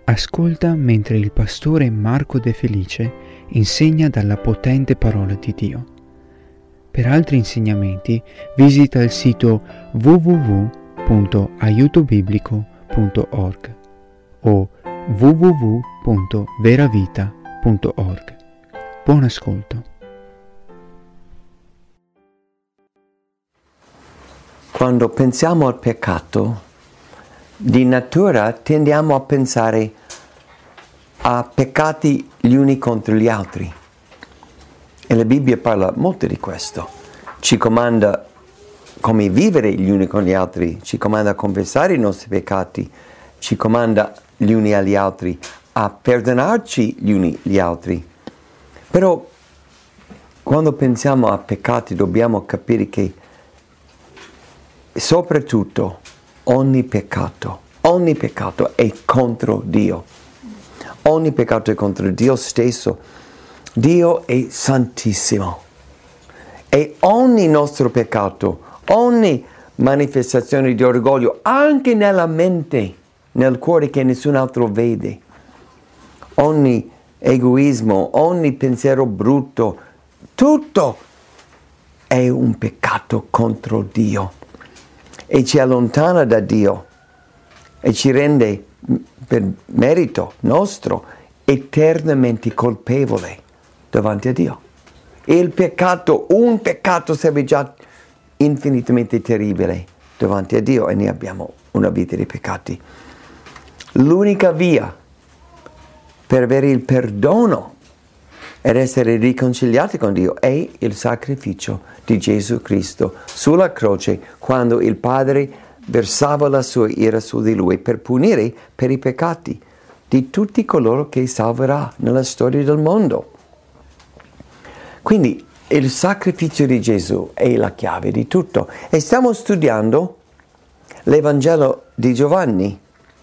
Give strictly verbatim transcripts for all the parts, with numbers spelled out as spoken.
Ascolta mentre il pastore Marco De Felice insegna dalla potente parola di Dio. Per altri insegnamenti visita il sito w w w punto aiuto biblico punto org o w w w punto veravita punto org. Buon ascolto. Quando pensiamo al peccato, di natura tendiamo a pensare a peccati gli uni contro gli altri. E la Bibbia parla molto di questo. Ci comanda come vivere gli uni con gli altri, ci comanda a confessare i nostri peccati, ci comanda gli uni agli altri a perdonarci gli uni gli altri. Però quando pensiamo a peccati dobbiamo capire che soprattutto ogni peccato, ogni peccato è contro Dio. Ogni peccato è contro Dio stesso. Dio è santissimo. E ogni nostro peccato, ogni manifestazione di orgoglio, anche nella mente, nel cuore che nessun altro vede, ogni egoismo, ogni pensiero brutto, tutto è un peccato contro Dio. E ci allontana da Dio e ci rende, per merito nostro, eternamente colpevole davanti a Dio. E il peccato, un peccato sarebbe già infinitamente terribile davanti a Dio, e ne abbiamo una vita di peccati. L'unica via per avere il perdono ed essere riconciliati con Dio è il sacrificio di Gesù Cristo sulla croce, quando il Padre versava la sua ira su di Lui per punire per i peccati di tutti coloro che salverà nella storia del mondo. Quindi il sacrificio di Gesù è la chiave di tutto. E stiamo studiando l'Evangelo di Giovanni,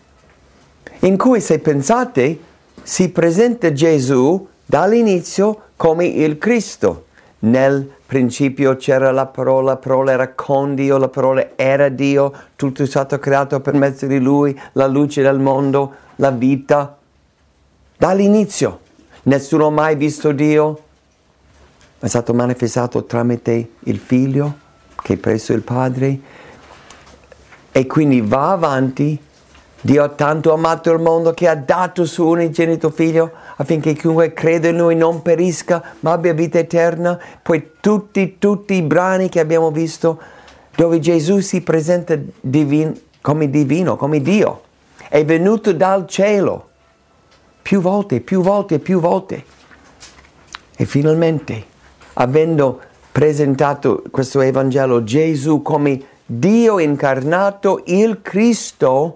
in cui, se pensate, si presenta Gesù dall'inizio come il Cristo. Nel principio c'era la parola, la parola era con Dio, la parola era Dio, tutto è stato creato per mezzo di Lui, la luce del mondo, la vita. Dall'inizio nessuno ha mai visto Dio, è stato manifestato tramite il Figlio che è presso il Padre, e quindi va avanti. Dio ha tanto amato il mondo che ha dato il suo unigenito Figlio affinché chiunque crede in Lui non perisca ma abbia vita eterna. Poi tutti, tutti i brani che abbiamo visto dove Gesù si presenta divin, come divino, come Dio, è venuto dal cielo più volte, più volte, più volte. E finalmente, avendo presentato questo Evangelo, Gesù come Dio incarnato, il Cristo,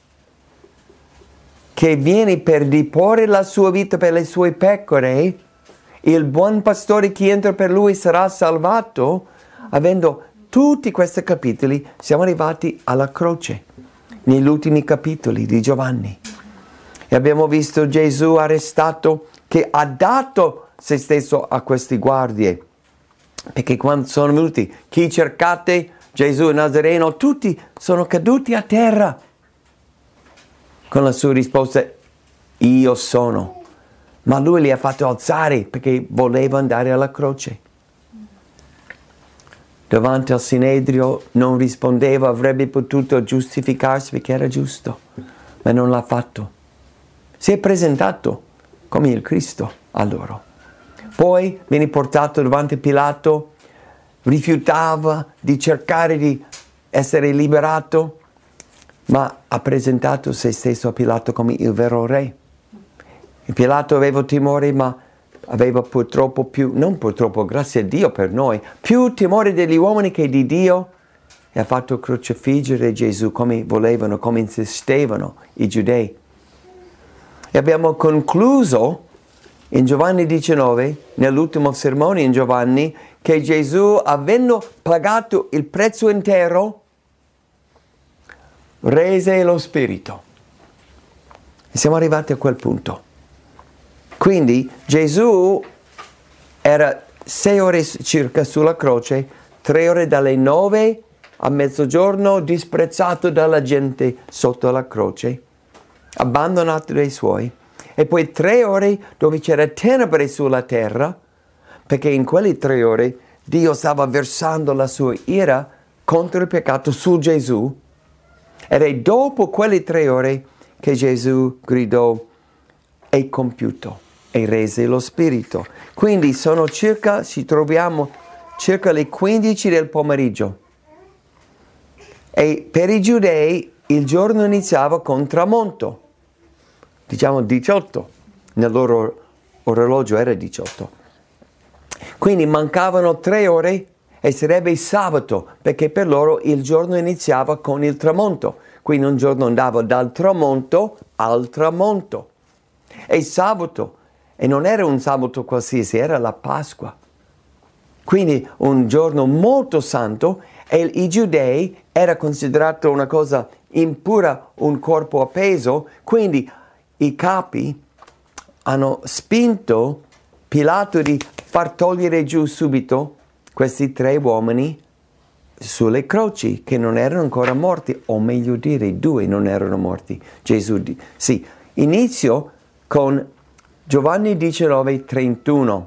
che viene per diporre la sua vita per le sue pecore, il buon pastore che entra per lui sarà salvato. Avendo tutti questi capitoli, siamo arrivati alla croce, negli ultimi capitoli di Giovanni. E abbiamo visto Gesù arrestato, che ha dato se stesso a questi guardie, perché quando sono venuti, chi cercate? Gesù Nazareno, tutti sono caduti a terra con la sua risposta: io sono. Ma lui li ha fatto alzare perché voleva andare alla croce. Davanti al Sinedrio non rispondeva, avrebbe potuto giustificarsi perché era giusto, ma non l'ha fatto. Si è presentato come il Cristo a loro. Poi viene portato davanti a Pilato, rifiutava di cercare di essere liberato, ma ha presentato se stesso a Pilato come il vero re. E Pilato aveva timore, ma aveva purtroppo più, non purtroppo, grazie a Dio per noi, più timore degli uomini che di Dio, e ha fatto crocifiggere Gesù come volevano, come insistevano i giudei. E abbiamo concluso in Giovanni diciannove, nell'ultimo sermone in Giovanni, che Gesù, avendo pagato il prezzo intero, rese lo Spirito. E siamo arrivati a quel punto. Quindi Gesù era sei ore circa sulla croce, tre ore dalle nove a mezzogiorno, disprezzato dalla gente sotto la croce. abbandonato dai suoi, e poi tre ore dove c'era tenebre sulla terra, perché in quelle tre ore Dio stava versando la sua ira contro il peccato su Gesù, ed è dopo quelle tre ore che Gesù gridò: è compiuto, e rese lo Spirito. Quindi sono circa, ci troviamo circa le quindici del pomeriggio, e per i giudei il giorno iniziava con tramonto, diciamo diciotto, nel loro orologio era diciotto. Quindi mancavano tre ore e sarebbe sabato, perché per loro il giorno iniziava con il tramonto. Quindi un giorno andava dal tramonto al tramonto. E sabato, e non era un sabato qualsiasi, era la Pasqua. Quindi un giorno molto santo, e i giudei era considerato una cosa impura, un corpo appeso, quindi i capi hanno spinto Pilato di far togliere giù subito questi tre uomini sulle croci, che non erano ancora morti, o meglio dire, due non erano morti. Gesù, sì, inizio con Giovanni diciannove, trentuno.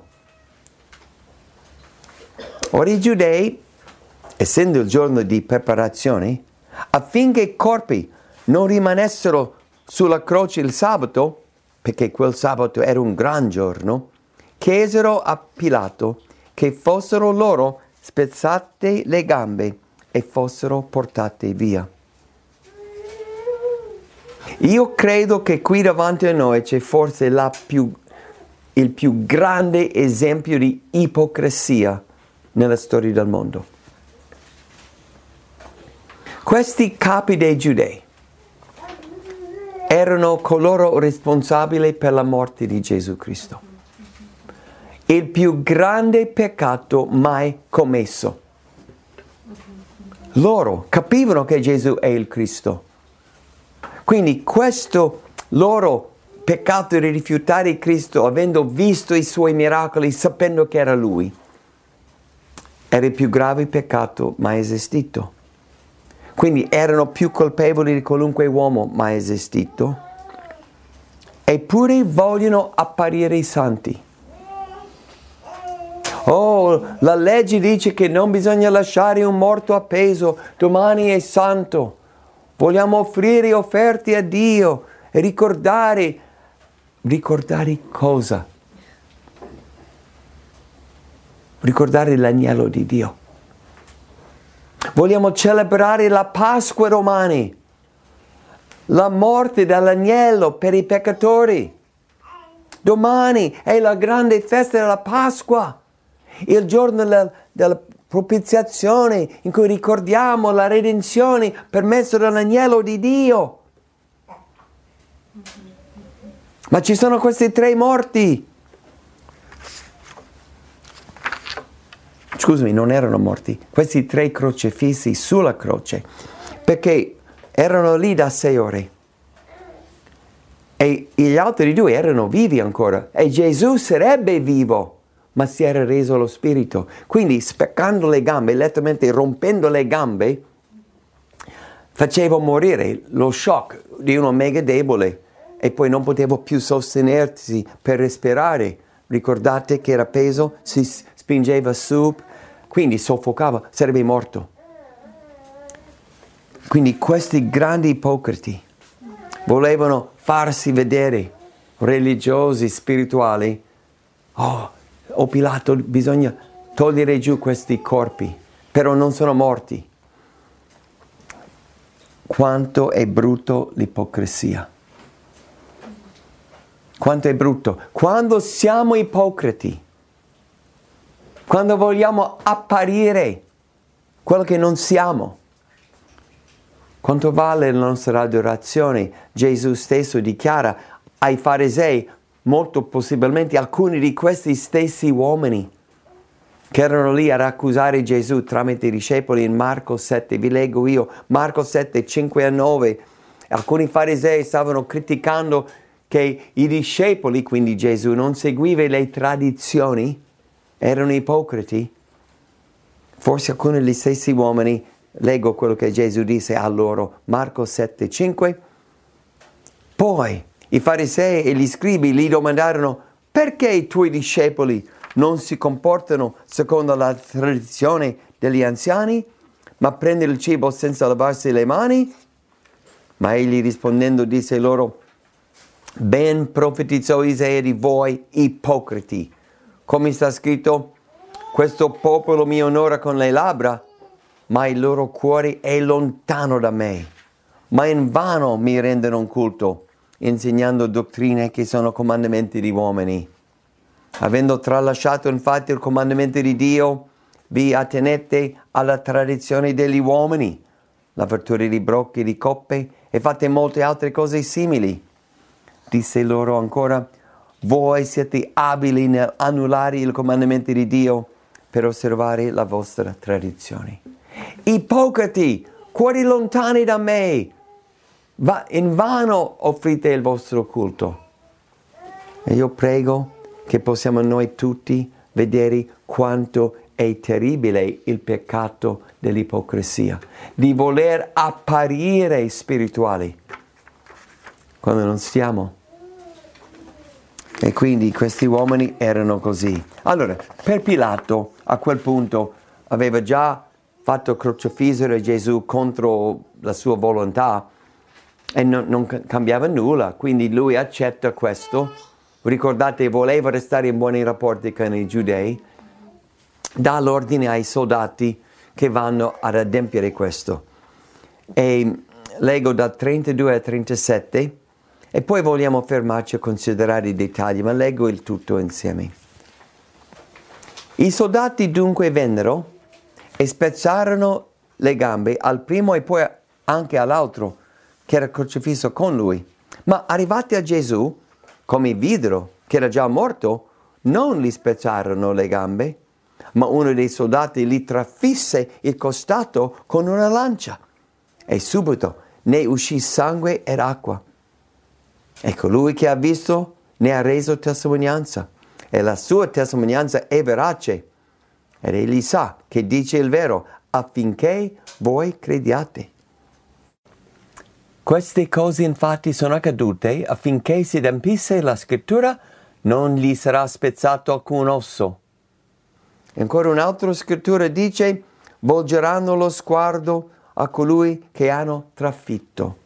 Ora i giudei, essendo il giorno di preparazione, affinché i corpi non rimanessero sulla croce il sabato, perché quel sabato era un gran giorno, chiesero a Pilato che fossero loro spezzate le gambe e fossero portate via. Io credo che qui davanti a noi c'è forse la più, il più grande esempio di ipocrisia nella storia del mondo. Questi capi dei giudei erano coloro responsabili per la morte di Gesù Cristo. Il più grande peccato mai commesso. Loro capivano che Gesù è il Cristo. Quindi questo loro peccato di rifiutare Cristo, avendo visto i suoi miracoli, sapendo che era Lui, era il più grave peccato mai esistito. Quindi erano più colpevoli di qualunque uomo mai esistito, eppure vogliono apparire santi. Oh, la legge dice che non bisogna lasciare un morto appeso, domani è santo. Vogliamo offrire offerte a Dio e ricordare. Ricordare cosa? Ricordare l'agnello di Dio. Vogliamo celebrare la Pasqua romani, la morte dell'agnello per i peccatori. Domani è la grande festa della Pasqua, il giorno della, della propiziazione, in cui ricordiamo la redenzione per mezzo dell'agnello di Dio. Ma ci sono questi tre morti. Scusami, non erano morti. Questi tre crocefissi sulla croce, perché erano lì da sei ore. E gli altri due erano vivi ancora. E Gesù sarebbe vivo, ma si era reso lo spirito. Quindi speccando le gambe, letteralmente rompendo le gambe, faceva morire lo shock di uno mega debole, e poi non poteva più sostenersi per respirare. Ricordate che era peso, si spingeva su, quindi soffocava, sarebbe morto. Quindi questi grandi ipocriti volevano farsi vedere religiosi, spirituali. Oh, oh Pilato, bisogna togliere giù questi corpi, però non sono morti. Quanto è brutto l'ipocrisia. Quanto è brutto. Quando siamo ipocriti, quando vogliamo apparire quello che non siamo, quanto vale la nostra adorazione? Gesù stesso dichiara ai farisei, molto possibilmente alcuni di questi stessi uomini che erano lì ad accusare Gesù tramite i discepoli, in Marco sette, vi leggo io, Marco sette, cinque a nove, alcuni farisei stavano criticando che i discepoli, quindi Gesù, non seguiva le tradizioni, erano ipocriti. Forse alcuni degli stessi uomini, leggo quello che Gesù disse a loro, Marco sette, cinque. Poi i farisei e gli scribi gli domandarono: perché i tuoi discepoli non si comportano secondo la tradizione degli anziani, ma prendono il cibo senza lavarsi le mani? Ma egli rispondendo disse loro: ben profetizzò Isaia di voi ipocriti, come sta scritto: questo popolo mi onora con le labbra, ma il loro cuore è lontano da me. Ma invano mi rendono un culto, insegnando dottrine che sono comandamenti di uomini. Avendo tralasciato infatti il comandamento di Dio, vi attenete alla tradizione degli uomini, lavature di brocchi e di coppe, e fate molte altre cose simili. Disse loro ancora: voi siete abili nel annullare il comandamento di Dio per osservare la vostra tradizione. Ipocriti, cuori lontani da me, va, in vano offrite il vostro culto. E io prego che possiamo noi tutti vedere quanto è terribile il peccato dell'ipocrisia, di voler apparire spirituali quando non stiamo. E quindi questi uomini erano così. Allora, per Pilato a quel punto aveva già fatto crocifiggere Gesù contro la sua volontà e non, non cambiava nulla, quindi lui accetta questo. Ricordate, voleva restare in buoni rapporti con i giudei, dà l'ordine ai soldati che vanno ad adempiere questo. E leggo da trentadue a trentasette, e poi vogliamo fermarci a considerare i dettagli, ma leggo il tutto insieme. I soldati dunque vennero e spezzarono le gambe al primo e poi anche all'altro che era crocifisso con lui. Ma arrivati a Gesù, come videro che era già morto, non gli spezzarono le gambe, ma uno dei soldati gli trafisse il costato con una lancia, e subito ne uscì sangue ed acqua. E colui che ha visto ne ha reso testimonianza, e la sua testimonianza è verace, ed egli sa che dice il vero, affinché voi crediate. Queste cose infatti sono accadute affinché si adempisse la scrittura: non gli sarà spezzato alcun osso. Ancora un'altra scrittura dice: volgeranno lo sguardo a colui che hanno trafitto.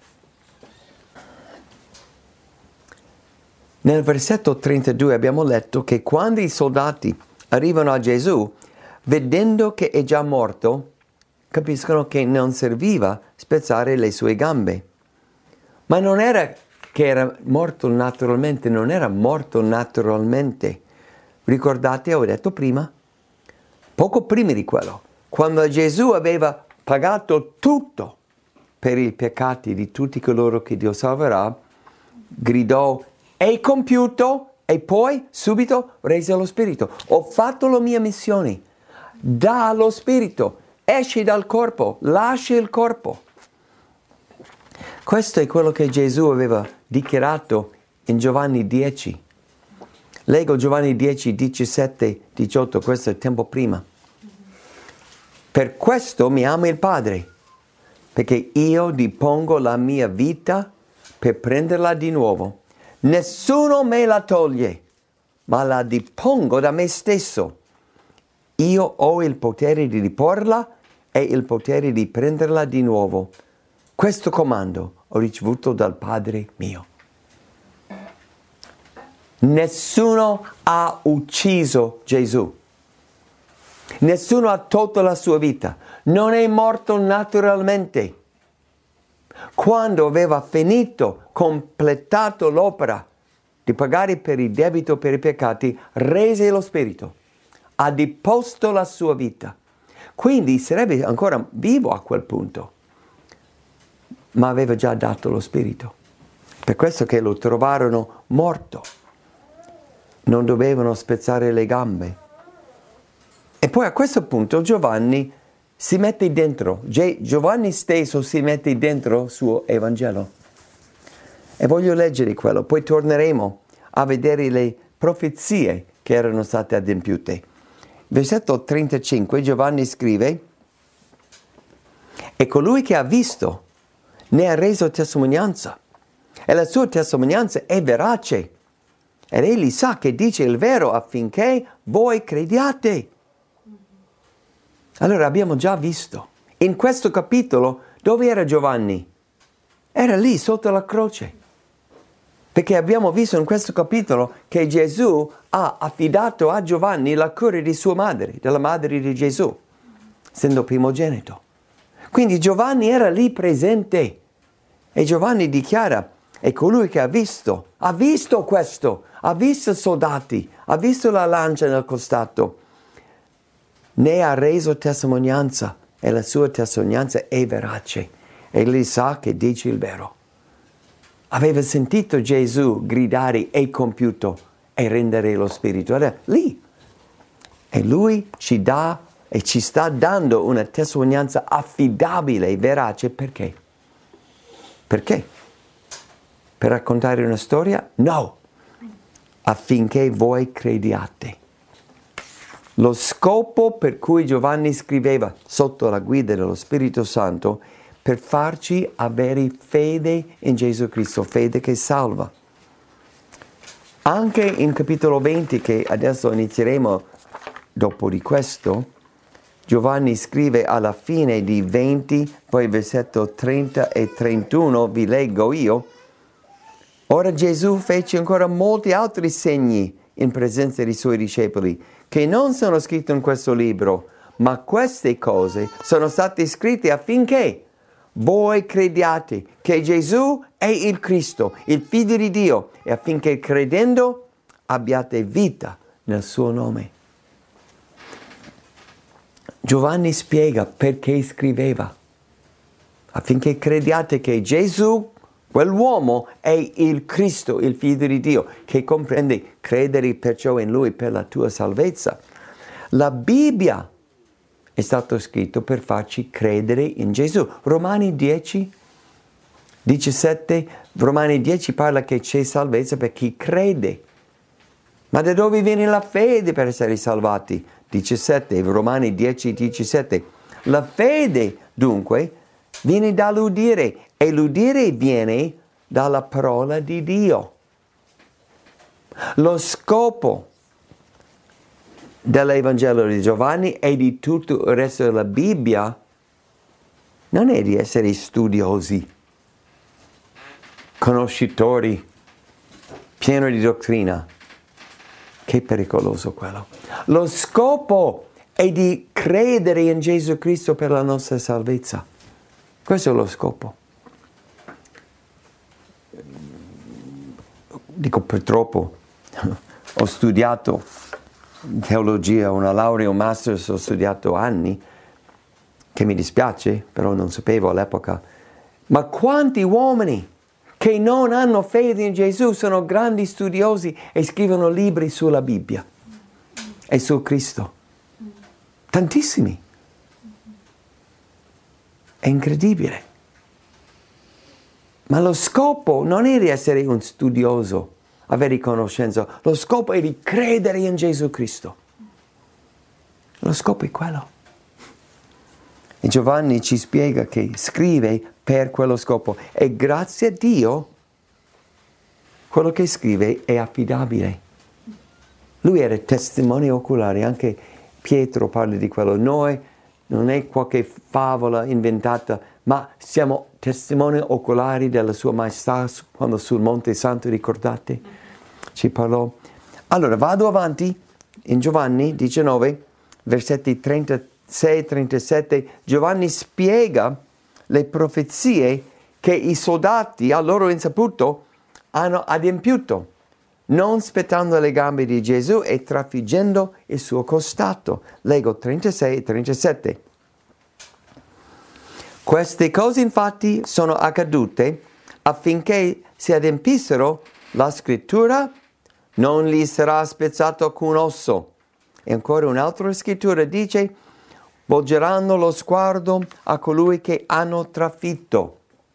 Nel versetto trentadue abbiamo letto che quando i soldati arrivano a Gesù, vedendo che è già morto, capiscono che non serviva spezzare le sue gambe. Ma non era che era morto naturalmente, non era morto naturalmente. Ricordate, ho detto prima, poco prima di quello, quando Gesù aveva pagato tutto per i peccati di tutti coloro che Dio salverà, gridò: è compiuto, e poi subito rese lo Spirito. Ho fatto la mia missione. Dà lo Spirito, esci dal corpo, lascia il corpo. Questo è quello che Gesù aveva dichiarato in Giovanni dieci. Leggo Giovanni dieci, diciassette, diciotto, questo è tempo prima. Per questo mi ama il Padre, perché io dispongo la mia vita per prenderla di nuovo. Nessuno me la toglie, ma la dispongo da me stesso. Io ho il potere di riporla e il potere di prenderla di nuovo. Questo comando ho ricevuto dal Padre mio. Nessuno ha ucciso Gesù. Nessuno ha tolto la sua vita. Non è morto naturalmente. Quando aveva finito, completato l'opera di pagare per il debito per i peccati, rese lo Spirito. Ha deposto la sua vita. Quindi sarebbe ancora vivo a quel punto. Ma aveva già dato lo Spirito. Per questo che lo trovarono morto. Non dovevano spezzare le gambe. E poi a questo punto Giovanni si mette dentro, Giovanni stesso si mette dentro il suo Evangelo. E voglio leggere quello, poi torneremo a vedere le profezie che erano state adempiute. Versetto trentacinque, Giovanni scrive: e colui che ha visto ne ha reso testimonianza, e la sua testimonianza è verace. Ed egli sa che dice il vero affinché voi crediate. Allora abbiamo già visto, in questo capitolo, dove era Giovanni? Era lì sotto la croce. Perché abbiamo visto in questo capitolo che Gesù ha affidato a Giovanni la cura di sua madre, della madre di Gesù, essendo primogenito. Quindi Giovanni era lì presente. E Giovanni dichiara, è colui che ha visto, ha visto questo, ha visto i soldati, ha visto la lancia nel costato, ne ha reso testimonianza e la sua testimonianza è verace. Egli sa che dice il vero. Aveva sentito Gesù gridare è compiuto e rendere lo spirito. Era lì. E lui ci dà e ci sta dando una testimonianza affidabile e verace. Perché? Perché? Per raccontare una storia? No. Affinché voi crediate. Lo scopo per cui Giovanni scriveva sotto la guida dello Spirito Santo per farci avere fede in Gesù Cristo, fede che salva. Anche in capitolo venti, che adesso inizieremo dopo di questo, Giovanni scrive alla fine di venti, poi versetto trenta e trentuno, vi leggo io. Ora Gesù fece ancora molti altri segni in presenza dei suoi discepoli, che non sono scritti in questo libro, ma queste cose sono state scritte affinché voi crediate che Gesù è il Cristo, il Figlio di Dio, e affinché credendo abbiate vita nel suo nome. Giovanni spiega perché scriveva, affinché crediate che Gesù, quell'uomo, è il Cristo, il Figlio di Dio, che comprende credere perciò in Lui per la tua salvezza. La Bibbia è stato scritto per farci credere in Gesù. Romani dieci, diciassette, Romani dieci parla che c'è salvezza per chi crede. Ma da dove viene la fede per essere salvati? diciassette, Romani dieci, diciassette. La fede, dunque, viene dall'udire e l'udire viene dalla parola di Dio. Lo scopo dell'Evangelo di Giovanni e di tutto il resto della Bibbia non è di essere studiosi, conoscitori, pieni di dottrina. Che pericoloso quello. Lo scopo è di credere in Gesù Cristo per la nostra salvezza. Questo è lo scopo. Dico purtroppo, ho studiato teologia, una laurea, un master, ho studiato anni, che mi dispiace, però non sapevo all'epoca. Ma quanti uomini che non hanno fede in Gesù sono grandi studiosi e scrivono libri sulla Bibbia e su Cristo? Tantissimi. È incredibile. Ma lo scopo non è di essere un studioso, avere conoscenza. Lo scopo è di credere in Gesù Cristo. Lo scopo è quello. E Giovanni ci spiega che scrive per quello scopo. E grazie a Dio, quello che scrive è affidabile. Lui era testimone oculare, anche Pietro parla di quello. Noi non è qualche favola inventata, ma siamo testimoni oculari della sua maestà quando sul Monte Santo, ricordate? Ci parlò. Allora, vado avanti in Giovanni diciannove, versetti trentasei trentasette. Giovanni spiega le profezie che i soldati a loro insaputo hanno adempiuto, non spettando le gambe di Gesù e trafiggendo il suo costato. Leggo trentasei e trentasette. Queste cose infatti sono accadute affinché si adempissero la scrittura, non gli sarà spezzato alcun osso. E ancora un'altra scrittura dice, volgeranno lo sguardo a colui che hanno trafitto.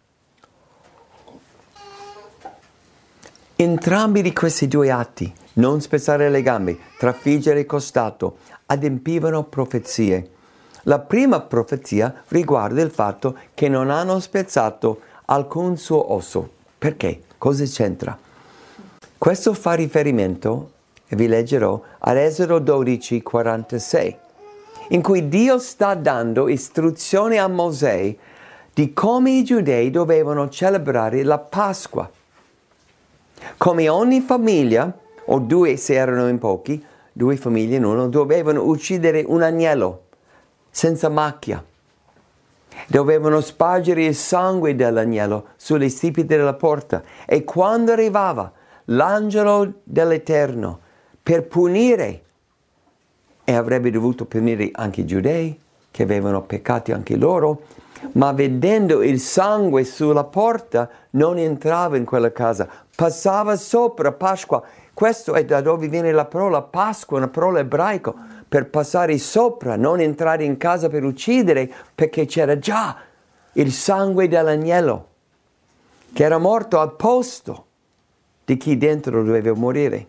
Entrambi di questi due atti, non spezzare le gambe, trafiggere il costato, adempivano profezie. La prima profezia riguarda il fatto che non hanno spezzato alcun suo osso. Perché? Cosa c'entra? Questo fa riferimento, e vi leggerò, ad Esodo dodici, quarantasei, in cui Dio sta dando istruzioni a Mosè di come i giudei dovevano celebrare la Pasqua. Come ogni famiglia, o due se erano in pochi, due famiglie in uno, dovevano uccidere un agnello senza macchia. Dovevano spargere il sangue dell'agnello sulle stipite della porta e quando arrivava l'angelo dell'Eterno per punire, e avrebbe dovuto punire anche i giudei che avevano peccati anche loro, ma vedendo il sangue sulla porta non entrava in quella casa, passava sopra Pasqua. Questo è da dove viene la parola Pasqua, una parola ebraica, per passare sopra, non entrare in casa per uccidere, perché c'era già il sangue dell'agnello che era morto al posto di chi dentro doveva morire.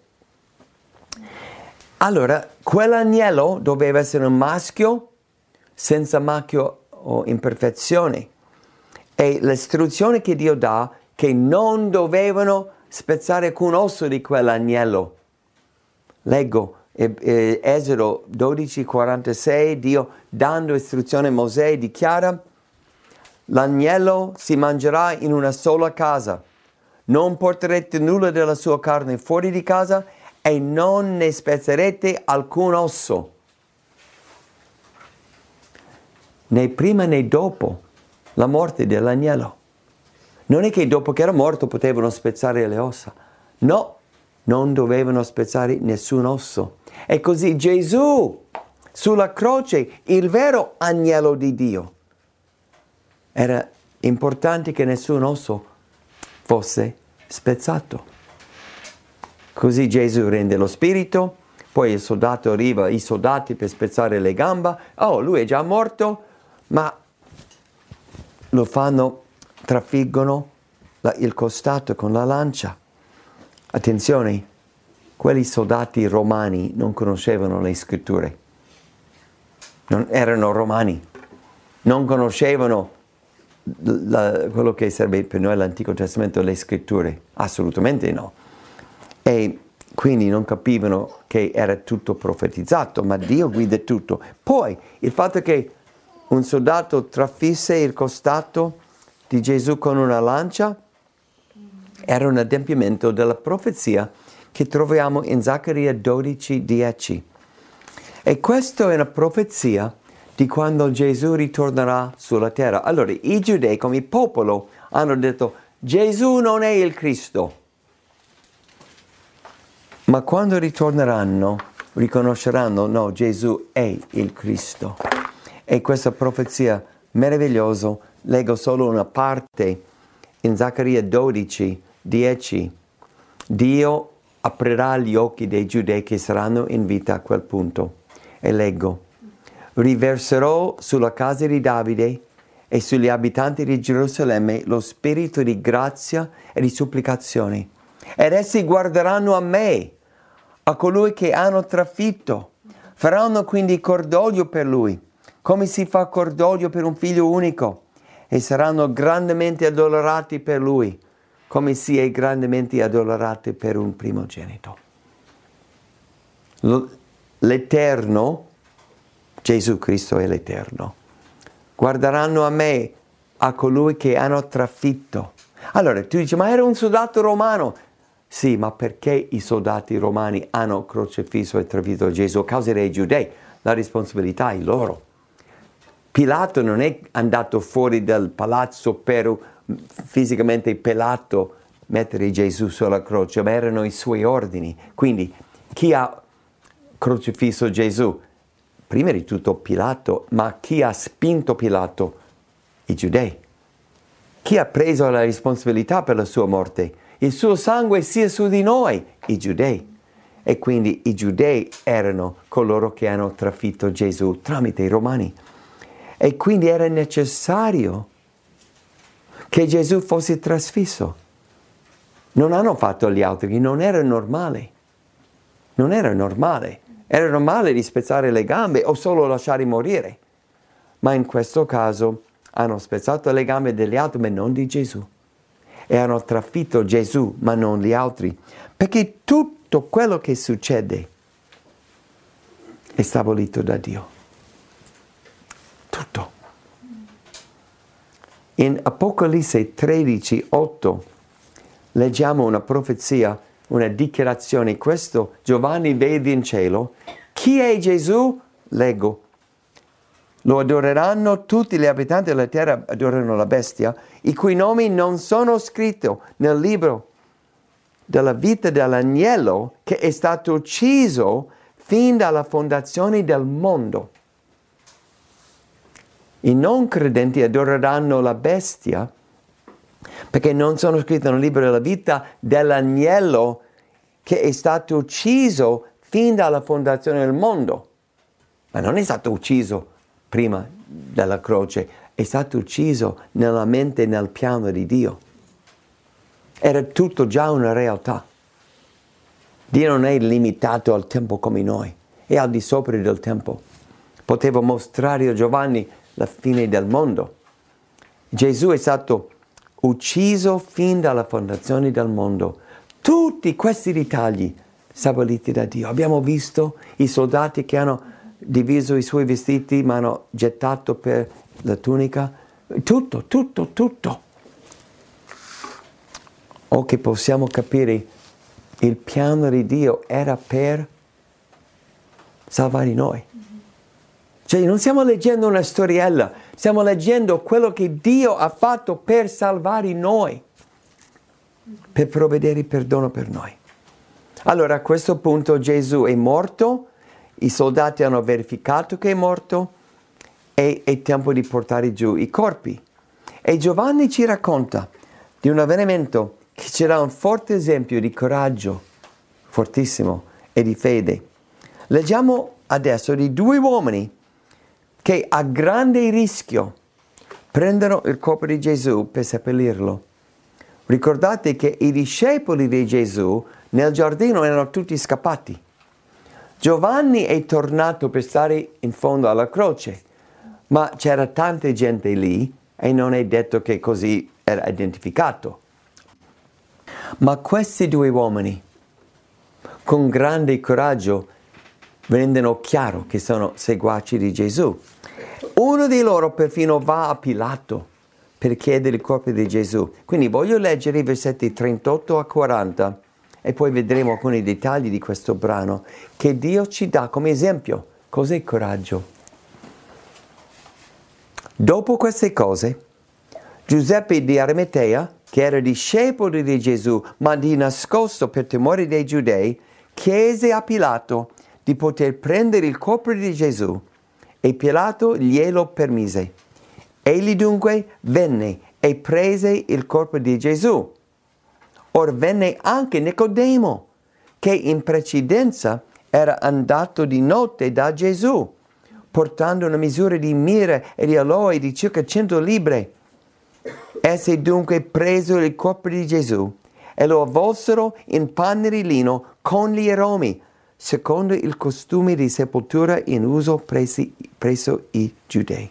Allora, quell'agnello doveva essere un maschio senza macchia o imperfezione. E l'istruzione che Dio dà che non dovevano spezzare alcun osso di quell'agnello. Leggo eh, eh, Esodo dodici, quarantasei, Dio dando istruzione a Mosè dichiara: l'agnello si mangerà in una sola casa, non porterete nulla della sua carne fuori di casa e non ne spezzerete alcun osso, né prima né dopo la morte dell'agnello. Non è che dopo che era morto potevano spezzare le ossa. No, non dovevano spezzare nessun osso. E così Gesù, sulla croce, il vero agnello di Dio, era importante che nessun osso fosse spezzato. Così Gesù rende lo spirito, poi il soldato arriva, i soldati per spezzare le gambe. Oh, lui è già morto, ma lo fanno, trafiggono la, il costato con la lancia. Attenzione, quelli soldati romani non conoscevano le scritture, non erano romani, non conoscevano la, quello che serve per noi l'Antico Testamento, le scritture, assolutamente no. E quindi non capivano che era tutto profetizzato, ma Dio guida tutto. Poi il fatto che un soldato trafisse il costato di Gesù con una lancia era un adempimento della profezia che troviamo in Zaccaria dodici, dieci. E questa è una profezia di quando Gesù ritornerà sulla terra. Allora i giudei come popolo hanno detto: Gesù non è il Cristo. Ma quando ritorneranno riconosceranno: no, Gesù è il Cristo. E questa profezia meravigliosa, leggo solo una parte, in Zaccaria dodici, dieci. Dio aprirà gli occhi dei giudei che saranno in vita a quel punto. E leggo: riverserò sulla casa di Davide e sugli abitanti di Gerusalemme lo spirito di grazia e di supplicazione. Ed essi guarderanno a me, a colui che hanno trafitto. Faranno quindi cordoglio per lui, come si fa cordoglio per un figlio unico, e saranno grandemente addolorati per lui, come si è grandemente addolorati per un primogenito. L'Eterno, Gesù Cristo è l'Eterno, guarderanno a me, a colui che hanno trafitto. Allora tu dici: ma era un soldato romano. Sì, ma perché i soldati romani hanno crocifisso e trafitto Gesù? A causa dei giudei. La responsabilità è loro. Pilato non è andato fuori dal palazzo per fisicamente pelato mettere Gesù sulla croce, ma erano i suoi ordini. Quindi chi ha crocifisso Gesù? Prima di tutto Pilato, ma chi ha spinto Pilato? I giudei. Chi ha preso la responsabilità per la sua morte? Il suo sangue sia su di noi, i giudei. E quindi i giudei erano coloro che hanno trafitto Gesù tramite i romani. E quindi era necessario che Gesù fosse trasfisso. Non hanno fatto gli altri, non era normale. Non era normale. Era normale di spezzare le gambe o solo lasciare morire. Ma in questo caso hanno spezzato le gambe degli altri, ma non di Gesù. e hanno trafitto Gesù, ma non gli altri. Perché tutto quello che succede è stabilito da Dio. Tutto. In Apocalisse tredici, otto leggiamo una profezia, una dichiarazione. Questo Giovanni vede in cielo. Chi è Gesù? Leggo. Lo adoreranno tutti gli abitanti della terra, adorano la bestia, i cui nomi non sono scritti nel libro della vita dell'agnello che è stato ucciso fin dalla fondazione del mondo. I non credenti adoreranno la bestia perché non sono scritti nel libro della vita dell'agnello che è stato ucciso fin dalla fondazione del mondo. Ma non è stato ucciso prima della croce, è stato ucciso nella mente e nel piano di Dio. Era tutto già una realtà. Dio non è limitato al tempo come noi, è al di sopra del tempo. Potevo mostrare a Giovanni la fine del mondo. Gesù è stato ucciso fin dalla fondazione del mondo. Tutti questi dettagli stabiliti da Dio. Abbiamo visto i soldati che hanno diviso i suoi vestiti ma hanno gettato per la tunica. Tutto, tutto, tutto. O che possiamo capire il piano di Dio era per salvare noi. Cioè non stiamo leggendo una storiella, stiamo leggendo quello che Dio ha fatto per salvare noi, per provvedere il perdono per noi. Allora a questo punto Gesù è morto, i soldati hanno verificato che è morto e è tempo di portare giù i corpi. E Giovanni ci racconta di un avvenimento che ci dà un forte esempio di coraggio, fortissimo, e di fede. Leggiamo adesso di due uomini che a grande rischio prendono il corpo di Gesù per seppellirlo. Ricordate che i discepoli di Gesù nel giardino erano tutti scappati. Giovanni è tornato per stare in fondo alla croce, ma c'era tanta gente lì e non è detto che così era identificato. Ma questi due uomini, con grande coraggio, rendono chiaro che sono seguaci di Gesù. Uno di loro perfino va a Pilato per chiedere il corpo di Gesù. Quindi voglio leggere i versetti trentotto a quaranta e poi vedremo alcuni dettagli di questo brano che Dio ci dà come esempio. Cos'è coraggio? Dopo queste cose, Giuseppe di Arimatea, che era discepolo di Gesù, ma di nascosto per timore dei giudei, chiese a Pilato di poter prendere il corpo di Gesù e Pilato glielo permise. Egli dunque venne e prese il corpo di Gesù. Or venne anche Nicodemo, che in precedenza era andato di notte da Gesù, portando una misura di mirra e di aloe di circa cento libbre. Essi dunque presero il corpo di Gesù e lo avvolsero in panni di lino con gli aromi, secondo il costume di sepoltura in uso presi, presso i giudei.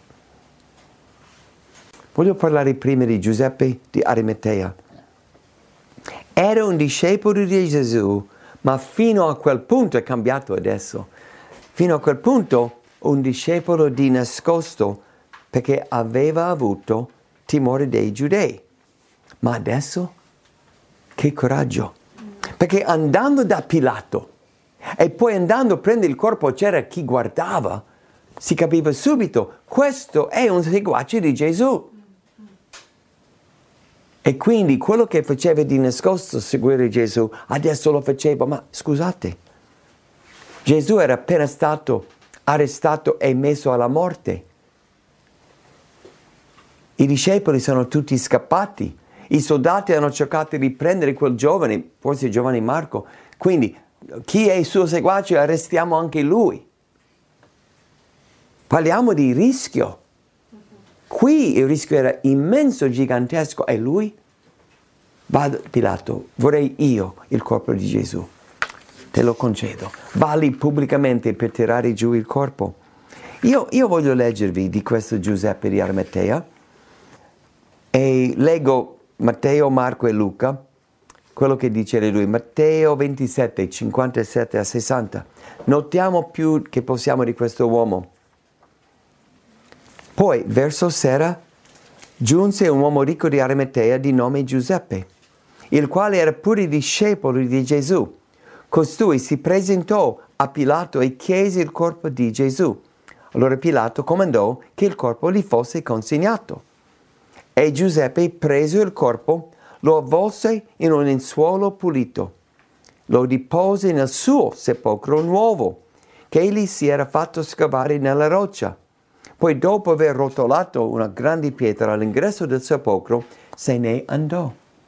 Voglio parlare prima di Giuseppe di Arimatea. Era un discepolo di Gesù, ma fino a quel punto è cambiato adesso. Fino a quel punto un discepolo di nascosto perché aveva avuto timore dei giudei. Ma adesso che coraggio! Perché andando da Pilato e poi andando a prendere il corpo c'era chi guardava, si capiva subito, questo è un seguace di Gesù. E quindi quello che faceva di nascosto seguire Gesù, adesso lo faceva, ma scusate, Gesù era appena stato arrestato e messo alla morte. I discepoli sono tutti scappati, i soldati hanno cercato di prendere quel giovane, forse Giovanni Marco, quindi chi è il suo seguace arrestiamo anche lui. Parliamo di rischio. Qui il rischio era immenso, gigantesco, e lui va da Pilato, vorrei io il corpo di Gesù, te lo concedo. Va lì pubblicamente per tirare giù il corpo. Io, io voglio leggervi di questo Giuseppe di Arimatea e leggo Matteo, Marco e Luca, quello che dice lui, Matteo ventisette, cinquantasette a sessanta. Notiamo più che possiamo di questo uomo. Poi, verso sera, giunse un uomo ricco di Arimatea di nome Giuseppe, il quale era pure discepolo di Gesù. Costui si presentò a Pilato e chiese il corpo di Gesù. Allora Pilato comandò che il corpo gli fosse consegnato. E Giuseppe, preso il corpo, lo avvolse in un lenzuolo pulito. Lo depose nel suo sepolcro nuovo, che egli si era fatto scavare nella roccia. Poi, dopo aver rotolato una grande pietra all'ingresso del sepolcro, se ne andò.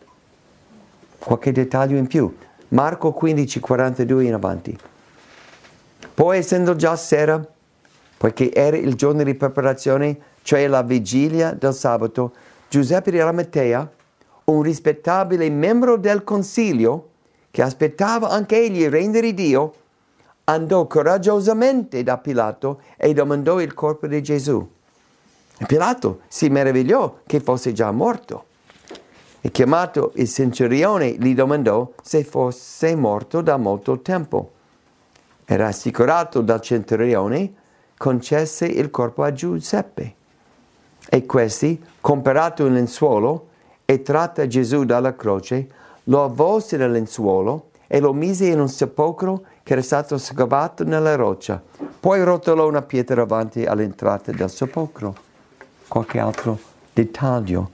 Qualche dettaglio in più. Marco quindici, quarantadue in avanti. Poi, essendo già sera, poiché era il giorno di preparazione, cioè la vigilia del sabato, Giuseppe di Arimatea, un rispettabile membro del consiglio, che aspettava anche egli il regno di Dio, andò coraggiosamente da Pilato e domandò il corpo di Gesù. E Pilato si meravigliò che fosse già morto. E chiamato il centurione, gli domandò se fosse morto da molto tempo. E rassicurato dal centurione, concesse il corpo a Giuseppe. E questi, comperato un lenzuolo e tratta Gesù dalla croce, lo avvolse nel lenzuolo e lo mise in un sepolcro che era stato scavato nella roccia. Poi rotolò una pietra davanti all'entrata del sepolcro. Qualche altro dettaglio.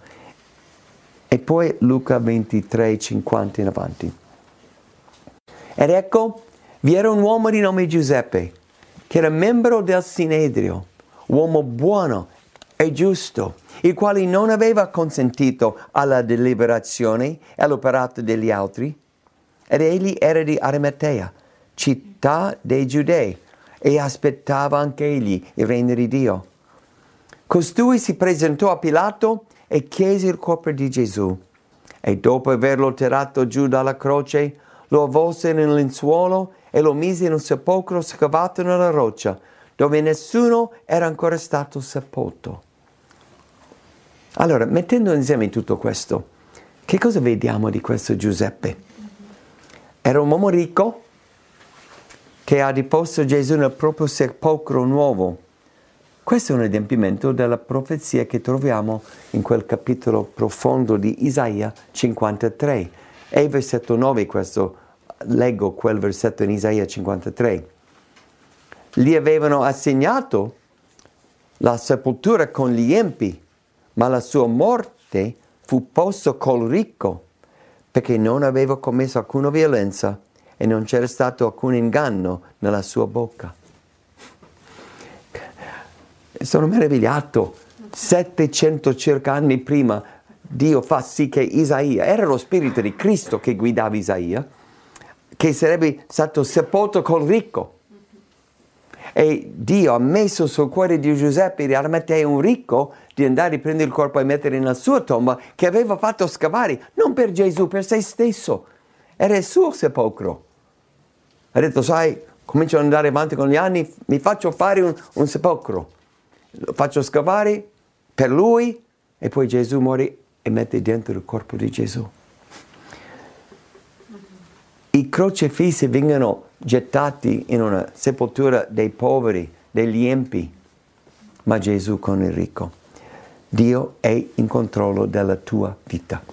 E poi Luca ventitré, cinquanta in avanti. Ed ecco, vi era un uomo di nome Giuseppe, che era membro del Sinedrio, uomo buono e giusto, il quale non aveva consentito alla deliberazione e all'operato degli altri. Ed egli era di Arimatea, città dei Giudei, e aspettava anche egli il regno di Dio. Costui si presentò a Pilato e chiese il corpo di Gesù. E dopo averlo tirato giù dalla croce, lo avvolse nel lenzuolo e lo mise in un sepolcro scavato nella roccia, dove nessuno era ancora stato sepolto. Allora, mettendo insieme tutto questo, che cosa vediamo di questo Giuseppe? Era un uomo ricco che ha deposto Gesù nel proprio sepolcro nuovo. Questo è un adempimento della profezia che troviamo in quel capitolo profondo di Isaia cinquantatré. E versetto nove, questo, leggo quel versetto in Isaia cinquantatré. Gli avevano assegnato la sepoltura con gli empi, ma la sua morte fu posto col ricco, perché non aveva commesso alcuna violenza e non c'era stato alcun inganno nella sua bocca. Sono meravigliato. settecento circa anni prima, Dio fa sì che Isaia, era lo spirito di Cristo che guidava Isaia, che sarebbe stato sepolto col ricco. E Dio ha messo sul cuore di Giuseppe di Arimatea, un ricco, di andare a prendere il corpo e mettere nella sua tomba, che aveva fatto scavare, non per Gesù, per se stesso. Era il suo sepolcro. Ha detto, sai, comincio ad andare avanti con gli anni, mi faccio fare un, un sepolcro. Lo faccio scavare per lui e poi Gesù muore e mette dentro il corpo di Gesù. I crocefissi vengono gettati in una sepoltura dei poveri, degli empi, ma Gesù con il ricco. Dio è in controllo della tua vita.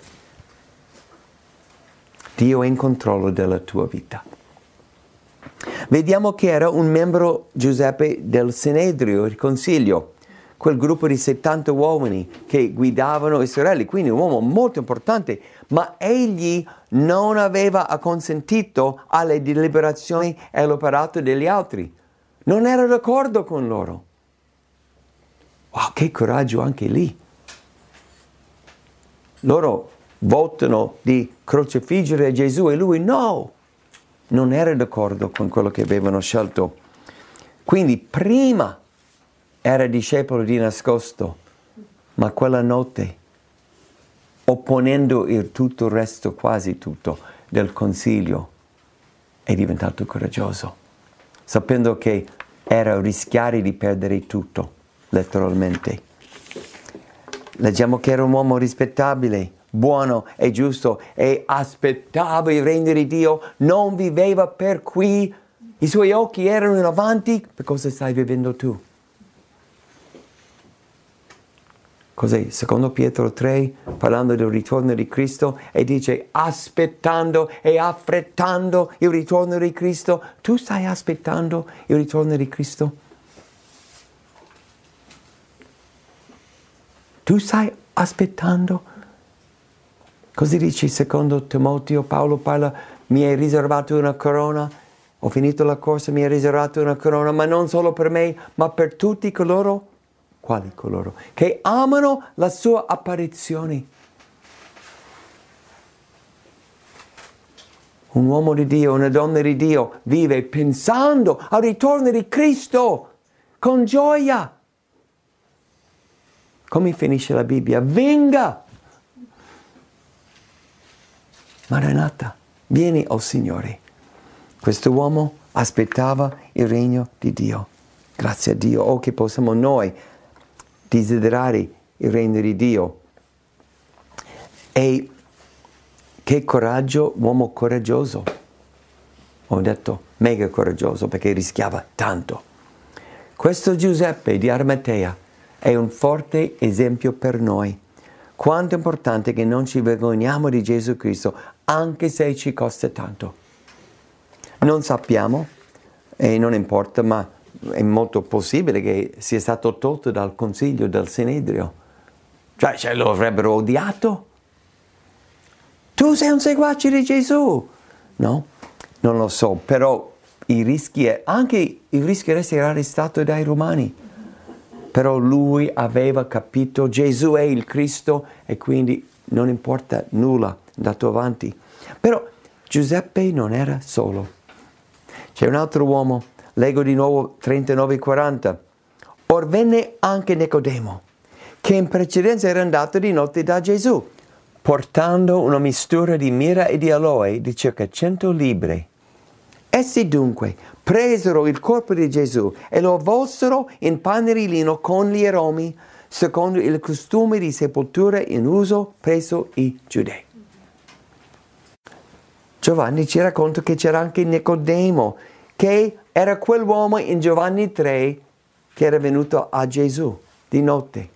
Dio è in controllo della tua vita. Vediamo che era un membro, Giuseppe, del Sinedrio, il consiglio, quel gruppo di settanta uomini che guidavano Israele, quindi un uomo molto importante, ma egli non aveva acconsentito alle deliberazioni e all'operato degli altri. Non era d'accordo con loro. Wow, che coraggio anche lì. Loro votano di crocifiggere Gesù e lui no, non era d'accordo con quello che avevano scelto. Quindi prima era discepolo di nascosto, ma quella notte, opponendo il tutto il resto, quasi tutto, del consiglio, è diventato coraggioso, sapendo che era rischiare di perdere tutto, letteralmente. Leggiamo che era un uomo rispettabile, buono e giusto e aspettava il regno di Dio, non viveva per qui, i suoi occhi erano in avanti, per cosa stai vivendo tu? Cos'è? Secondo Pietro tre, parlando del ritorno di Cristo, e dice aspettando e affrettando il ritorno di Cristo. Tu stai aspettando il ritorno di Cristo? Tu stai aspettando? Così dice secondo Timoteo, Paolo parla, mi hai riservato una corona, ho finito la corsa, mi hai riservato una corona, ma non solo per me, ma per tutti coloro. Quali coloro? Che amano la sua apparizione. Un uomo di Dio, una donna di Dio vive pensando al ritorno di Cristo con gioia. Come finisce la Bibbia? Venga! Maranatha, vieni, o oh Signore. Questo uomo aspettava il regno di Dio. Grazie a Dio, o oh, che possiamo noi desiderare il regno di Dio. E che coraggio, uomo coraggioso. Ho detto mega coraggioso perché rischiava tanto. Questo Giuseppe di Arimatea è un forte esempio per noi. Quanto è importante che non ci vergogniamo di Gesù Cristo, anche se ci costa tanto. Non sappiamo, e non importa, ma è molto possibile che sia stato tolto dal consiglio del Sinedrio. Cioè, ce lo avrebbero odiato. Tu sei un seguace di Gesù. No? Non lo so, però i rischi, anche il rischio di essere arrestato dai romani. Però lui aveva capito Gesù è il Cristo e quindi non importa nulla, andato avanti. Però Giuseppe non era solo. C'è un altro uomo, leggo di nuovo trentanove quaranta. Or venne anche Nicodemo, che in precedenza era andato di notte da Gesù, portando una mistura di mirra e di aloe di circa cento libbre. Essi dunque presero il corpo di Gesù e lo avvolsero in panni di lino con gli aromi, secondo il costume di sepoltura in uso presso i Giudei. Giovanni ci racconta che c'era anche Nicodemo, che era quell'uomo in Giovanni tre che era venuto a Gesù di notte.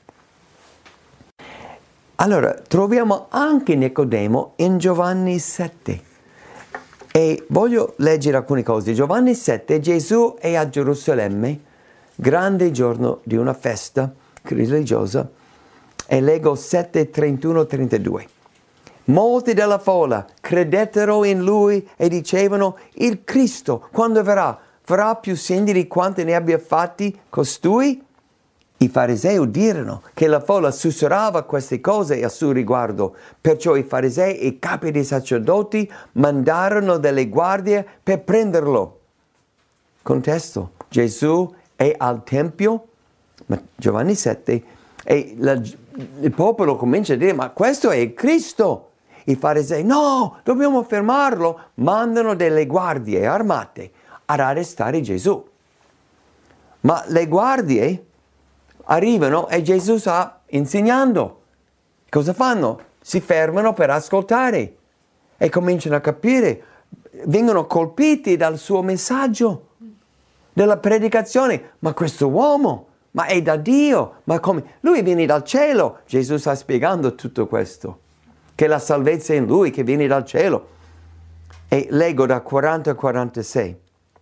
Allora, troviamo anche Nicodemo in Giovanni sette. E voglio leggere alcune cose. Giovanni sette, Gesù è a Gerusalemme, grande giorno di una festa religiosa, e leggo sette, trentuno, trentadue. Molti della folla credettero in lui e dicevano, il Cristo, quando verrà, farà più segni di quanti ne abbia fatti costui? I farisei udirono che la folla sussurrava queste cose a suo riguardo, perciò i farisei e i capi dei sacerdoti mandarono delle guardie per prenderlo. Contesto, Gesù è al Tempio, Giovanni sette, e la, il popolo comincia a dire, ma questo è il Cristo. I farisei, no, dobbiamo fermarlo, mandano delle guardie armate ad arrestare Gesù. Ma le guardie arrivano e Gesù sta insegnando. Cosa fanno? Si fermano per ascoltare e cominciano a capire, vengono colpiti dal suo messaggio, della predicazione. Ma questo uomo, ma è da Dio, ma come? Lui viene dal cielo. Gesù sta spiegando tutto questo, che la salvezza è in lui, che viene dal cielo. E leggo da quaranta a quarantasei.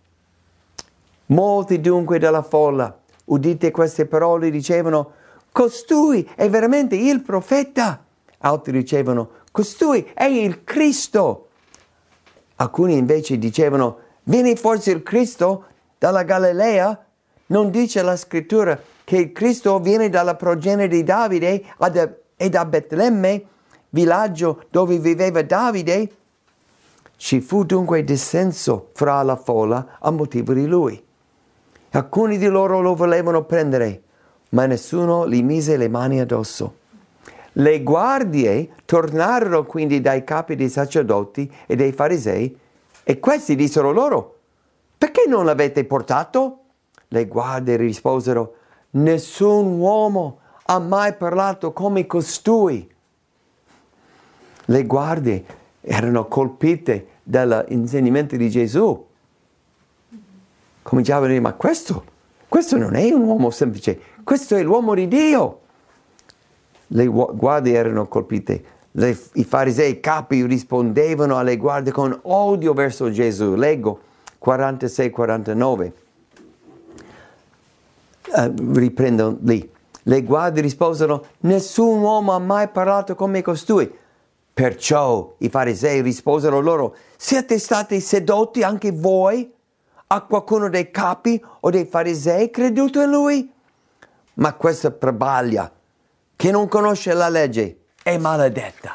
Molti dunque della folla, udite queste parole, dicevano, costui è veramente il profeta. Altri dicevano, costui è il Cristo. Alcuni invece dicevano, viene forse il Cristo dalla Galilea? Non dice la scrittura che il Cristo viene dalla progenie di Davide e da Betlemme, villaggio dove viveva Davide? Ci fu dunque dissenso fra la folla a motivo di lui. Alcuni di loro lo volevano prendere, ma nessuno gli mise le mani addosso. Le guardie tornarono quindi dai capi dei sacerdoti e dei farisei, e questi dissero loro, perché non l'avete portato? Le guardie risposero, nessun uomo ha mai parlato come costui. Le guardie erano colpite dall'insegnamento di Gesù. Cominciavano a dire, ma questo, questo non è un uomo semplice, questo è l'uomo di Dio. Le guardie erano colpite. Le, I farisei, i capi rispondevano alle guardie con odio verso Gesù. Leggo quarantasei quarantanove. Uh, riprendo lì. Le guardie risposero, nessun uomo ha mai parlato come costui. Perciò i farisei risposero loro, siete stati sedotti anche voi? A qualcuno dei capi o dei farisei creduto in lui? Ma questa probaglia, che non conosce la legge, è maledetta.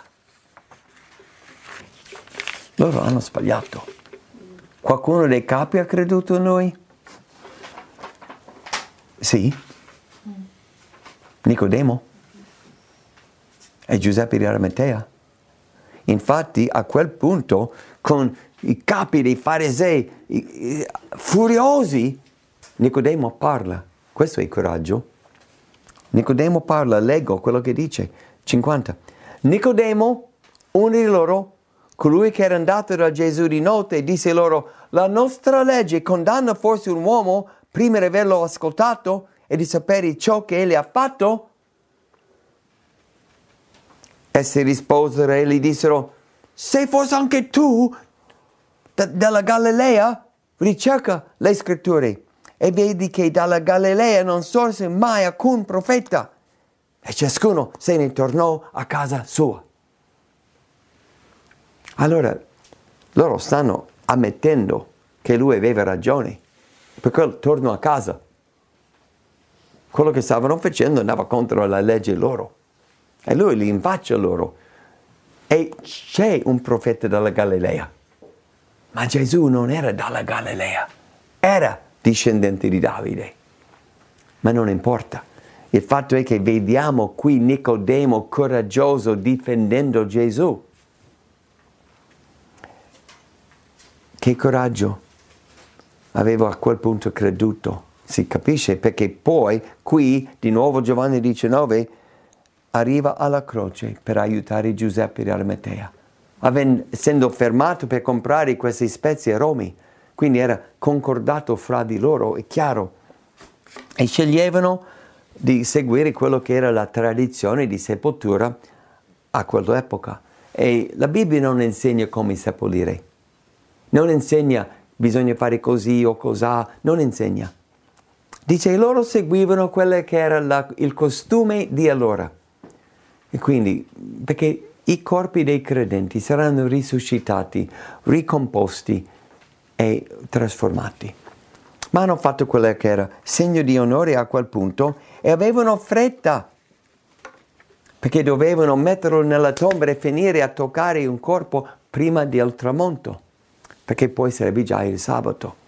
Loro hanno sbagliato. Qualcuno dei capi ha creduto in lui? Sì. Nicodemo? E Giuseppe di Arimatea? Infatti a quel punto con i capi dei farisei i, i, furiosi, Nicodemo parla. Questo è coraggio. Nicodemo parla, leggo quello che dice. cinquanta. Nicodemo, uno di loro, colui che era andato da Gesù di notte, disse loro, la nostra legge condanna forse un uomo prima di averlo ascoltato e di sapere ciò che egli ha fatto? Essi risposero e gli dissero, sei forse anche tu d- dalla Galilea? Ricerca le scritture e vedi che dalla Galilea non sorse mai alcun profeta. E ciascuno se ne tornò a casa sua. Allora, loro stanno ammettendo che lui aveva ragione, perché tornò a casa. Quello che stavano facendo andava contro la legge loro. E lui li infaccia loro. E c'è un profeta dalla Galilea. Ma Gesù non era dalla Galilea. Era discendente di Davide. Ma non importa. Il fatto è che vediamo qui Nicodemo coraggioso difendendo Gesù. Che coraggio avevo a quel punto creduto. Si capisce perché poi qui di nuovo Giovanni diciannove arriva alla croce per aiutare Giuseppe di Arimatea, essendo fermato per comprare queste spezie a Roma, quindi era concordato fra di loro, è chiaro, e sceglievano di seguire quello che era la tradizione di sepoltura a quell'epoca. E la Bibbia non insegna come seppellire, non insegna bisogna fare così o cos'ha, non insegna. Dice loro seguivano quello che era la, il costume di allora. E quindi, perché i corpi dei credenti saranno risuscitati, ricomposti e trasformati. Ma hanno fatto quello che era segno di onore a quel punto e avevano fretta, perché dovevano metterlo nella tomba e finire a toccare un corpo prima del tramonto, perché poi sarebbe già il sabato.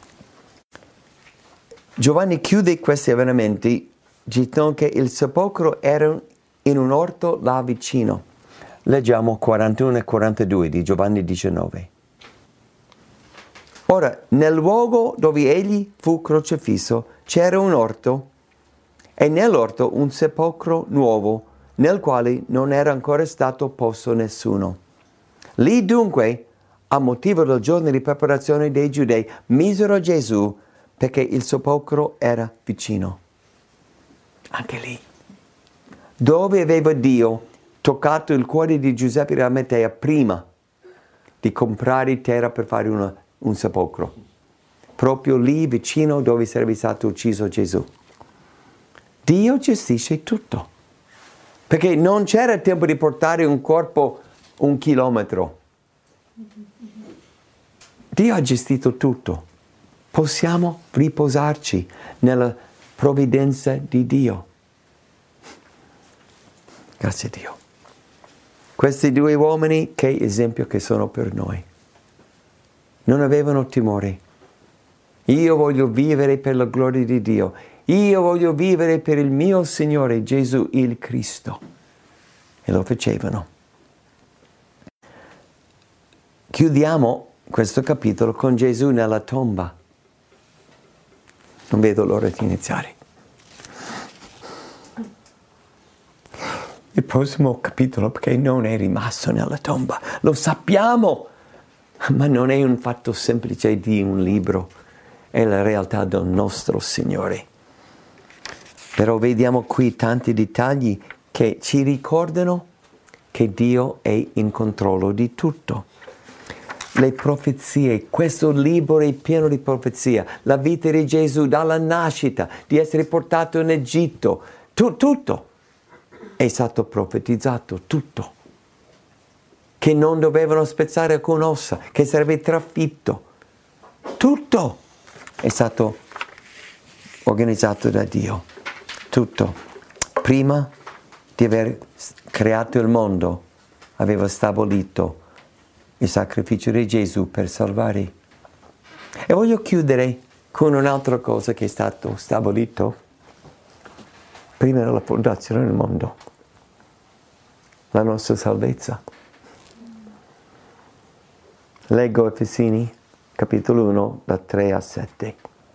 Giovanni chiude questi avvenimenti dicendo che il sepolcro era in un orto là vicino. Leggiamo quarantuno e quarantadue di Giovanni diciannove. Ora, nel luogo dove egli fu crocifisso c'era un orto e nell'orto un sepolcro nuovo nel quale non era ancora stato posto nessuno. Lì dunque, a motivo del giorno di preparazione dei Giudei, misero Gesù perché il sepolcro era vicino. Anche lì, dove aveva Dio toccato il cuore di Giuseppe di Arimatea prima di comprare terra per fare una, un sepolcro, proprio lì vicino dove sarebbe stato ucciso Gesù. Dio gestisce tutto, perché non c'era tempo di portare un corpo un chilometro. Dio ha gestito tutto. Possiamo riposarci nella provvidenza di Dio. Grazie a Dio. Questi due uomini, che esempio che sono per noi. Non avevano timore. Io voglio vivere per la gloria di Dio. Io voglio vivere per il mio Signore Gesù il Cristo. E lo facevano. Chiudiamo questo capitolo con Gesù nella tomba. Non vedo l'ora di iniziare. il prossimo capitolo, perché non è rimasto nella tomba. Lo sappiamo, ma non è un fatto semplice di un libro, è la realtà del nostro Signore. Però vediamo qui tanti dettagli che ci ricordano che Dio è in controllo di tutto. Le profezie, questo libro è pieno di profezia, la vita di Gesù dalla nascita, di essere portato in Egitto, tu, tutto è stato profetizzato, tutto. Che non dovevano spezzare alcuna ossa, che sarebbe trafitto, tutto è stato organizzato da Dio, tutto. Prima di aver creato il mondo, aveva stabilito il sacrificio di Gesù per salvare. E voglio chiudere con un'altra cosa che è stato stabilito prima della fondazione del mondo, la nostra salvezza. Leggo Efesini, capitolo uno, da tre a sette.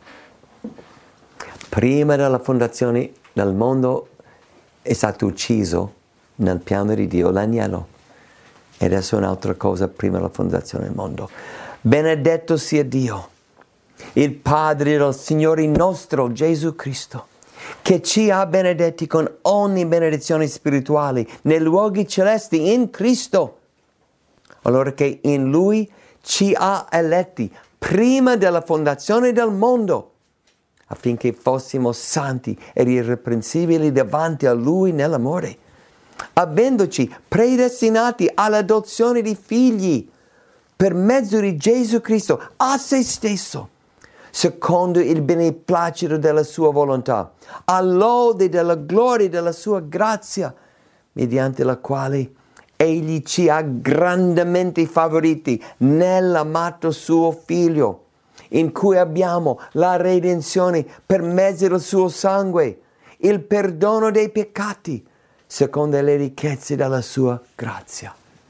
Prima della fondazione del mondo è stato ucciso nel piano di Dio l'agnello. E adesso è un'altra cosa prima della fondazione del mondo. Benedetto sia Dio, il Padre del Signore nostro Gesù Cristo, che ci ha benedetti con ogni benedizione spirituale nei luoghi celesti in Cristo. Allora che in Lui ci ha eletti prima della fondazione del mondo, affinché fossimo santi ed irreprensibili davanti a Lui nell'amore, avendoci predestinati all'adozione di figli per mezzo di Gesù Cristo a se stesso, secondo il beneplacito della sua volontà, all'ode della gloria della sua grazia, mediante la quale Egli ci ha grandemente favoriti nell'amato suo Figlio, in cui abbiamo la redenzione per mezzo del suo sangue, il perdono dei peccati, secondo le ricchezze della sua grazia.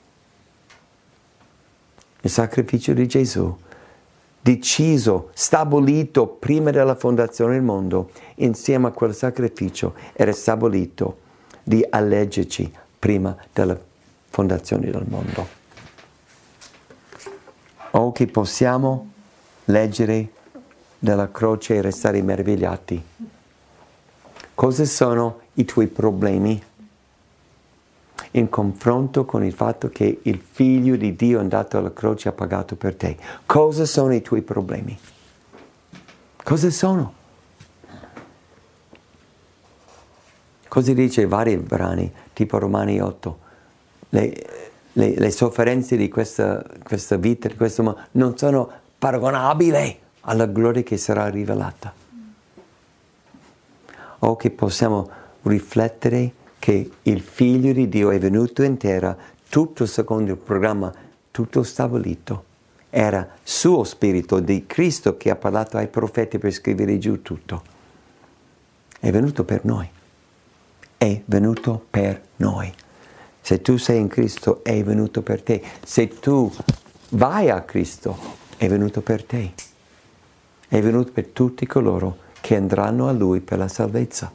Il sacrificio di Gesù, deciso, stabilito prima della fondazione del mondo, insieme a quel sacrificio era stabilito di eleggerci prima della fondazione del mondo. O che possiamo leggere dalla croce e restare meravigliati. Cosa sono i tuoi problemi in confronto con il fatto che il Figlio di Dio è andato alla croce e ha pagato per te? Cosa sono i tuoi problemi? Cosa sono? Cosa dice vari brani, tipo Romani otto? Le, le, le sofferenze di questa, questa vita, di questo mondo, non sono paragonabili alla gloria che sarà rivelata. O che possiamo riflettere che il Figlio di Dio è venuto in terra, tutto secondo il programma, tutto stabilito. Era suo spirito di Cristo che ha parlato ai profeti per scrivere giù tutto. È venuto per noi. È venuto per noi. Se tu sei in Cristo, è venuto per te. Se tu vai a Cristo, è venuto per te. È venuto per tutti coloro che andranno a Lui per la salvezza.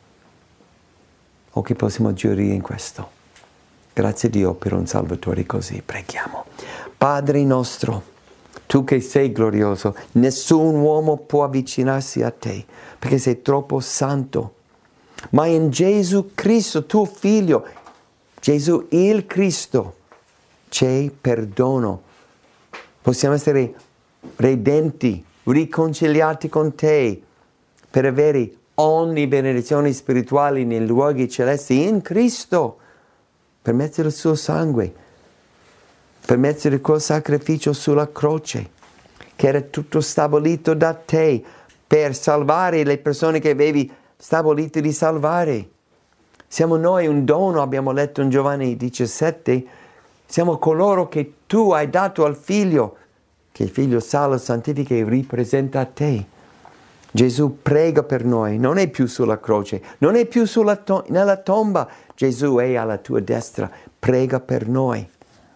O che possiamo gioire in questo. Grazie a Dio per un Salvatore così. Preghiamo. Padre nostro, Tu che sei glorioso, nessun uomo può avvicinarsi a Te, perché sei troppo santo. Ma in Gesù Cristo, Tuo Figlio, Gesù il Cristo, c'è perdono. Possiamo essere redenti, riconciliati con Te, per avere ogni benedizione spirituale nei luoghi celesti in Cristo, per mezzo del suo sangue, per mezzo di quel sacrificio sulla croce, che era tutto stabilito da Te, per salvare le persone che avevi stabilito di salvare. Siamo noi un dono, abbiamo letto in Giovanni diciassette, siamo coloro che Tu hai dato al Figlio, che il Figlio salva, santifica e ripresenta a Te. Gesù prega per noi, non è più sulla croce, non è più sulla to- nella tomba, Gesù è alla Tua destra, prega per noi.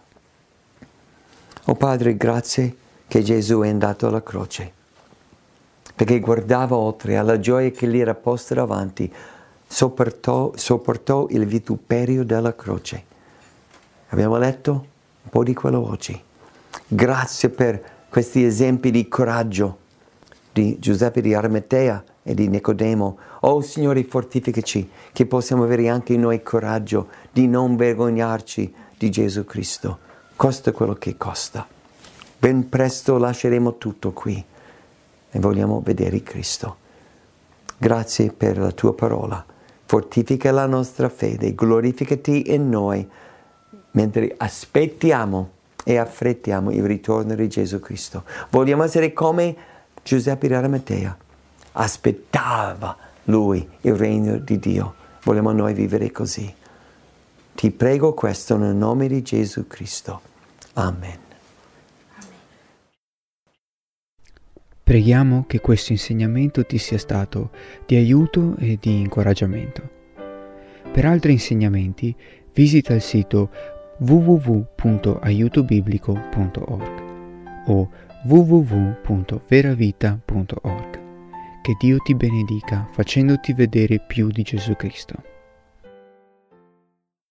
Oh Padre, grazie che Gesù è andato alla croce, perché guardava oltre alla gioia che gli era posta davanti, sopportò, sopportò il vituperio della croce. Abbiamo letto un po' di quello oggi. Grazie per questi esempi di coraggio di Giuseppe di Arimatea e di Nicodemo. Oh Signore, fortificaci, che possiamo avere anche noi coraggio di non vergognarci di Gesù Cristo. Costa quello che costa. Ben presto lasceremo tutto qui e vogliamo vedere Cristo. Grazie per la tua parola. Fortifica la nostra fede, glorificati in noi mentre aspettiamo e affrettiamo il ritorno di Gesù Cristo. Vogliamo essere come Giuseppe di Arimatea. Aspettava lui il regno di Dio. Vogliamo noi vivere così. Ti prego questo nel nome di Gesù Cristo. Amen. Preghiamo che questo insegnamento ti sia stato di aiuto e di incoraggiamento. Per altri insegnamenti visita il sito w w w punto aiuto biblico punto org o w w w punto veravita punto org. Che Dio ti benedica facendoti vedere più di Gesù Cristo.